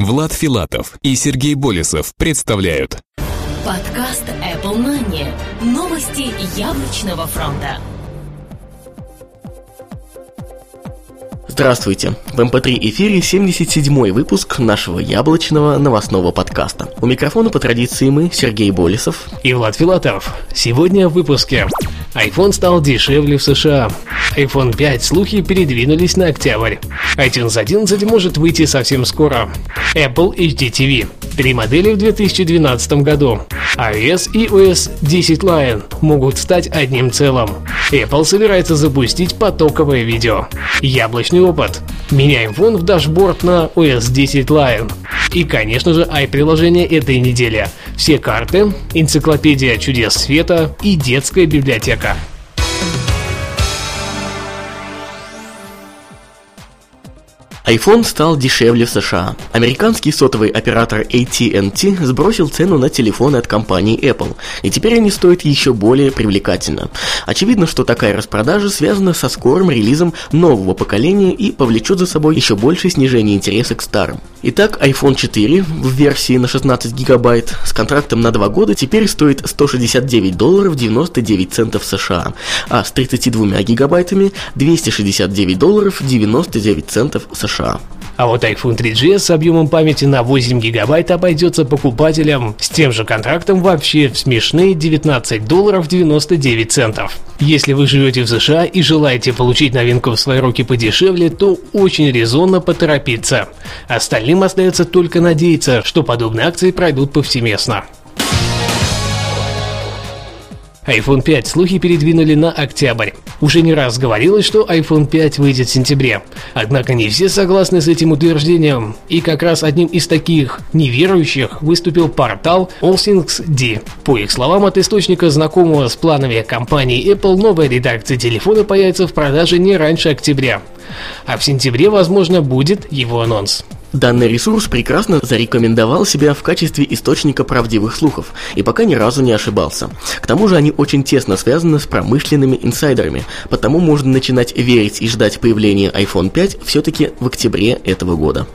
Влад Филатов и Сергей Болесов представляют подкаст Apple Money. Новости яблочного фронта. Здравствуйте! В MP3 эфире 77-й выпуск нашего яблочного новостного подкаста. У микрофона по традиции мы, Сергей Болесов и Влад Филатов. Сегодня в выпуске. iPhone стал дешевле в США. iPhone 5 слухи передвинулись на октябрь. iTunes 11 может выйти совсем скоро. Apple HD TV. 3 модели в 2012 году. iOS и OS 10 Lion могут стать одним целым. Apple собирается запустить потоковое видео. Яблочный опыт. Меняем фон в дашборд на OS 10 Lion. И, конечно же, i-приложение этой недели. Все карты, энциклопедия чудес света и детская библиотека. iPhone стал дешевле в США. Американский сотовый оператор AT&T сбросил цену на телефоны от компании Apple, и теперь они стоят еще более привлекательно. Очевидно, что такая распродажа связана со скорым релизом нового поколения и повлечет за собой еще большее снижение интереса к старым. Итак, iPhone 4 в версии на 16 гигабайт с контрактом на 2 года теперь стоит $169.99 США, а с 32 гигабайтами $269.99 США. А вот iPhone 3GS с объемом памяти на 8 гигабайт обойдется покупателям с тем же контрактом вообще в смешные $19.99. Если вы живете в США и желаете получить новинку в свои руки подешевле, то очень резонно поторопиться. Остальным остается только надеяться, что подобные акции пройдут повсеместно. iPhone 5 слухи передвинули на октябрь. Уже не раз говорилось, что iPhone 5 выйдет в сентябре. Однако не все согласны с этим утверждением. И как раз одним из таких неверующих выступил портал AllThingsD. По их словам, от источника, знакомого с планами компании Apple, новая редакция телефона появится в продаже не раньше октября. А в сентябре, возможно, будет его анонс. Данный ресурс прекрасно зарекомендовал себя в качестве источника правдивых слухов и пока ни разу не ошибался. К тому же они очень тесно связаны с промышленными инсайдерами, потому можно начинать верить и ждать появления iPhone 5 все-таки в октябре этого года.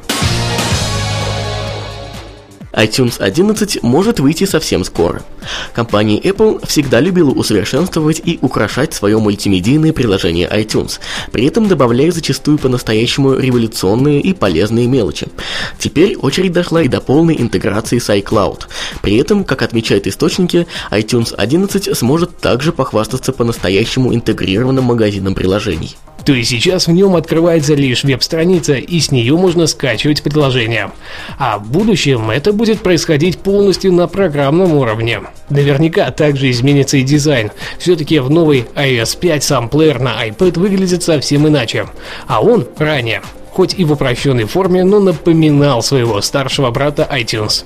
iTunes 11 может выйти совсем скоро. Компания Apple всегда любила усовершенствовать и украшать свое мультимедийное приложение iTunes, при этом добавляя зачастую по-настоящему революционные и полезные мелочи. Теперь очередь дошла и до полной интеграции с iCloud. При этом, как отмечают источники, iTunes 11 сможет также похвастаться по-настоящему интегрированным магазином приложений. То есть сейчас в нем открывается лишь веб-страница, и с нее можно скачивать приложения. А в будущем это будет происходить полностью на программном уровне. Наверняка также изменится и дизайн. Все-таки в новый iOS 5 сам плеер на iPad выглядит совсем иначе. А он ранее, хоть и в упрощенной форме, но напоминал своего старшего брата iTunes.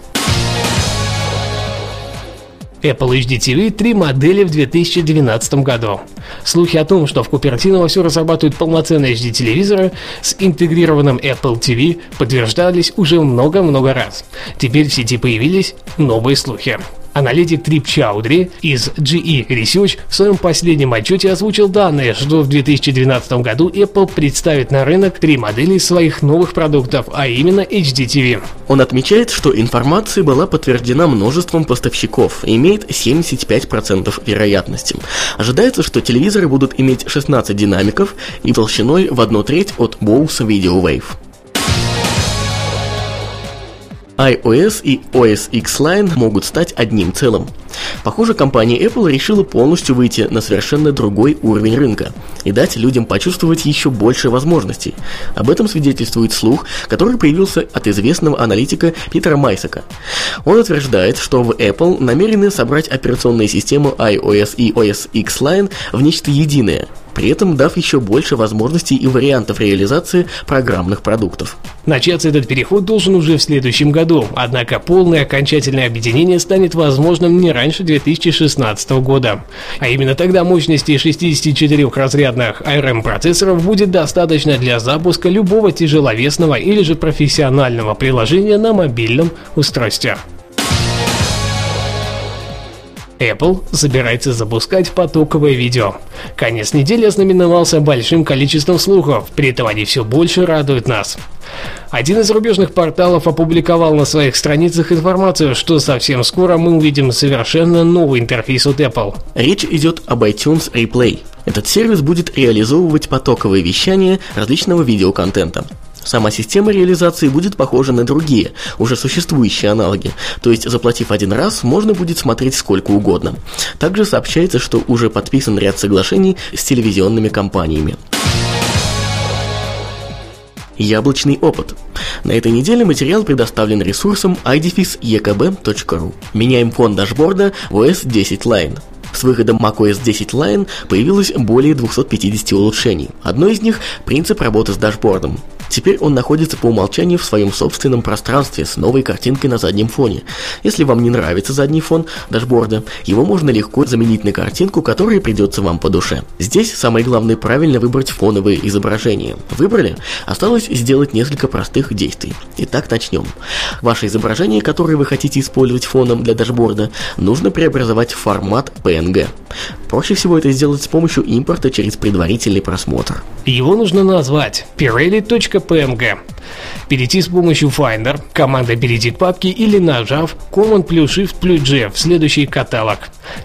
Apple HD TV 3 модели в 2012 году. Слухи о том, что в Купертиново все разрабатывают полноценные HD-телевизоры с интегрированным Apple TV, подтверждались уже много-много раз. Теперь в сети появились новые слухи. Аналитик Трип Чаудри из GE Research в своем последнем отчете озвучил данные, что в 2012 году Apple представит на рынок 3 модели своих новых продуктов, а именно HD TV. Он отмечает, что информация была подтверждена множеством поставщиков и имеет 75% вероятности. Ожидается, что телевизоры будут иметь 16 динамиков и толщиной в 1/3 от Bose Video Wave. iOS и OS X Line могут стать одним целым. Похоже, компания Apple решила полностью выйти на совершенно другой уровень рынка и дать людям почувствовать еще больше возможностей. Об этом свидетельствует слух, который появился от известного аналитика Питера Майсака. Он утверждает, что в Apple намерены собрать операционные системы iOS и OS X Line в нечто единое, при этом дав еще больше возможностей и вариантов реализации программных продуктов. Начаться этот переход должен уже в следующем году, однако полное окончательное объединение станет возможным не раньше 2016 года. А именно тогда мощности 64-разрядных ARM-процессоров будет достаточно для запуска любого тяжеловесного или же профессионального приложения на мобильном устройстве. Apple собирается запускать потоковое видео. Конец недели ознаменовался большим количеством слухов, при этом они все больше радуют нас. Один из зарубежных порталов опубликовал на своих страницах информацию, что совсем скоро мы увидим совершенно новый интерфейс от Apple. Речь идет об iTunes Replay. Этот сервис будет реализовывать потоковое вещание различного видеоконтента. Сама система реализации будет похожа на другие, уже существующие аналоги, то есть, заплатив один раз, можно будет смотреть сколько угодно. Также сообщается, что уже подписан ряд соглашений с телевизионными компаниями. Яблочный опыт. На этой неделе материал предоставлен ресурсом i-ekb.ru. Меняем фон дашборда в OS 10 Line. С выходом macOS 10 Line появилось более 250 улучшений. Одно из них – принцип работы с дашбордом. Теперь он находится по умолчанию в своем собственном пространстве с новой картинкой на заднем фоне. Если вам не нравится задний фон дашборда, его можно легко заменить на картинку, которая придется вам по душе. Здесь самое главное правильно выбрать фоновые изображения. Выбрали? Осталось сделать несколько простых действий. Итак, начнем. Ваше изображение, которое вы хотите использовать фоном для дашборда, нужно преобразовать в формат PNG. Проще всего это сделать с помощью импорта через предварительный просмотр. Его нужно назвать pirelli.png. Перейти с помощью Finder, команда «Перейти к папке» или нажав Command+Shift+G в следующий каталог.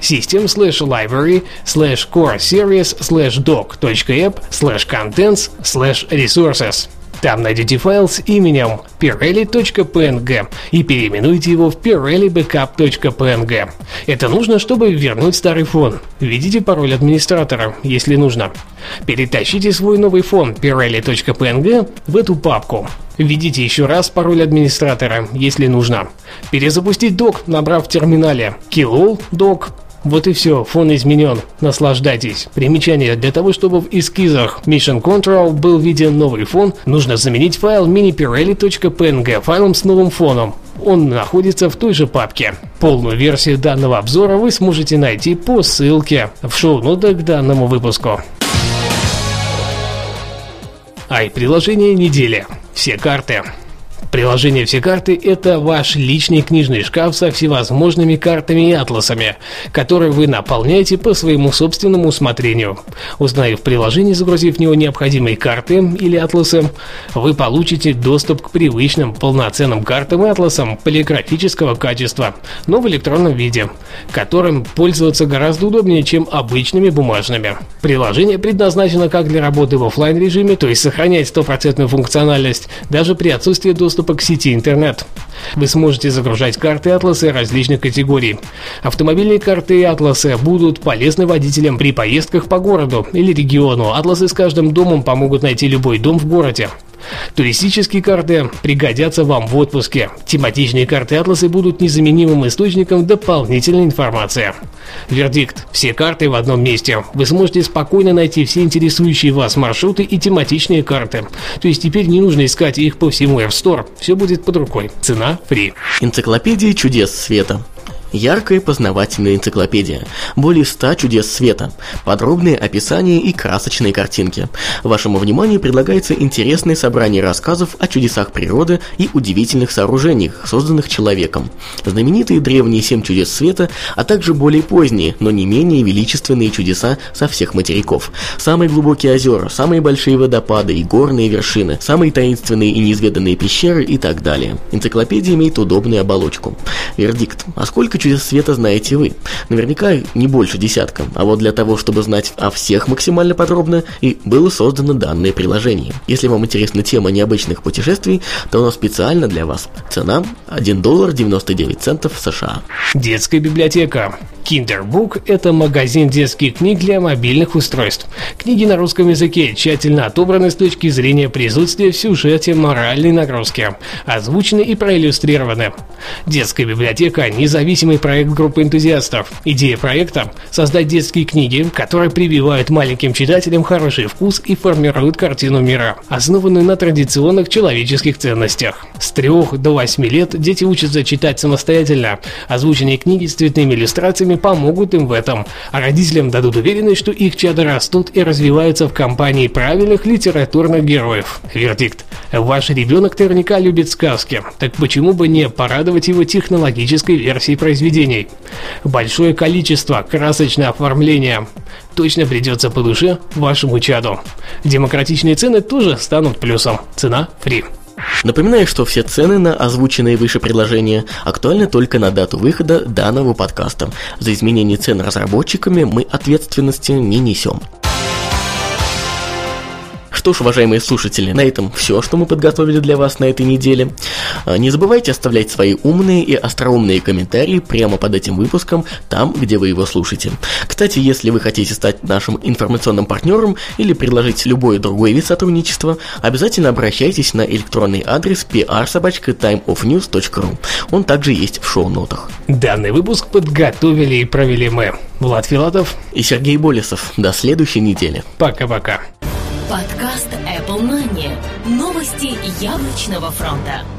system/library/core-series/doc.app/contents/resources. Там найдете файл с именем pirelli.png и переименуйте его в pirellibackup.png. Это нужно, чтобы вернуть старый фон. Введите пароль администратора, если нужно. Перетащите свой новый фон pirelli.png в эту папку. Введите еще раз пароль администратора, если нужно. Перезапустить док, набрав в терминале killall doc. Вот и все, фон изменен. Наслаждайтесь. Примечание: для того, чтобы в эскизах Mission Control был виден новый фон, нужно заменить файл mini.pirelli.png файлом с новым фоном. Он находится в той же папке. Полную версию данного обзора вы сможете найти по ссылке в шоу-нотах к данному выпуску. Приложение недели. Все карты. Приложение «Все карты» — это ваш личный книжный шкаф со всевозможными картами и атласами, которые вы наполняете по своему собственному усмотрению. Установив приложение, загрузив в него необходимые карты или атласы, вы получите доступ к привычным полноценным картам и атласам полиграфического качества, но в электронном виде, которым пользоваться гораздо удобнее, чем обычными бумажными. Приложение предназначено как для работы в офлайн режиме, то есть сохранять стопроцентную функциональность даже при отсутствии доступа к сети интернет. Вы сможете загружать карты и атласы различных категорий. Автомобильные карты и атласы будут полезны водителям при поездках по городу или региону. Атласы с каждым домом помогут найти любой дом в городе. Туристические карты пригодятся вам в отпуске. Тематичные карты и атласы будут незаменимым источником дополнительной информации. Вердикт: все карты в одном месте. Вы сможете спокойно найти все интересующие вас маршруты и тематичные карты. То есть теперь не нужно искать их по всему App Store. Все будет под рукой. Цена фри. Энциклопедия чудес света. Яркая познавательная энциклопедия. Более 100 чудес света. Подробные описания и красочные картинки. Вашему вниманию предлагается интересное собрание рассказов о чудесах природы и удивительных сооружениях, созданных человеком. Знаменитые древние 7 чудес света, а также более поздние, но не менее величественные чудеса со всех материков. Самые глубокие озера, самые большие водопады и горные вершины, самые таинственные и неизведанные пещеры и так далее. Энциклопедия имеет удобную оболочку. Вердикт: а сколько чудес света знаете вы? Наверняка не больше десятка, а вот для того, чтобы знать о всех максимально подробно, и было создано данное приложение. Если вам интересна тема необычных путешествий, то оно специально для вас. Цена $1.99 США. Детская библиотека. Kinderbook – это магазин детских книг для мобильных устройств. Книги на русском языке тщательно отобраны с точки зрения присутствия в сюжете моральной нагрузки, озвучены и проиллюстрированы. Детская библиотека – независимый проект группы энтузиастов. Идея проекта – создать детские книги, которые прививают маленьким читателям хороший вкус и формируют картину мира, основанную на традиционных человеческих ценностях. С 3 до 8 лет дети учатся читать самостоятельно. Озвученные книги с цветными иллюстрациями помогут им в этом, а родителям дадут уверенность, что их чада растут и развиваются в компании правильных литературных героев. Вердикт: ваш ребенок наверняка любит сказки, так почему бы не порадовать его технологической версией произведений? Большое количество, красочное оформление точно придется по душе вашему чаду. Демократичные цены тоже станут плюсом. Цена фри. Напоминаю, что все цены на озвученные выше предложения актуальны только на дату выхода данного подкаста. За изменение цен разработчиками мы ответственности не несем. Что ж, уважаемые слушатели, на этом все, что мы подготовили для вас на этой неделе. Не забывайте оставлять свои умные и остроумные комментарии прямо под этим выпуском, там, где вы его слушаете. Кстати, если вы хотите стать нашим информационным партнером или предложить любой другой вид сотрудничества, обязательно обращайтесь на электронный адрес pr@timeofnews.ru. Он также есть в шоу-нотах. Данный выпуск подготовили и провели мы, Влад Филатов и Сергей Болесов. До следующей недели. Пока-пока. Подкаст Apple Money. Новости яблочного фронта.